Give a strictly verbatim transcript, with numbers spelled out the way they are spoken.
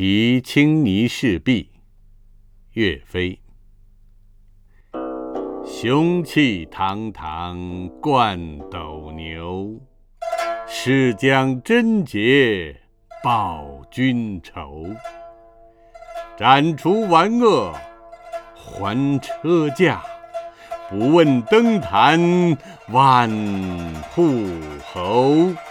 题青泥侍婢，岳飞。雄气堂堂冠斗牛，誓将贞洁报君仇。斩除顽恶还车驾，不问登坛万户侯。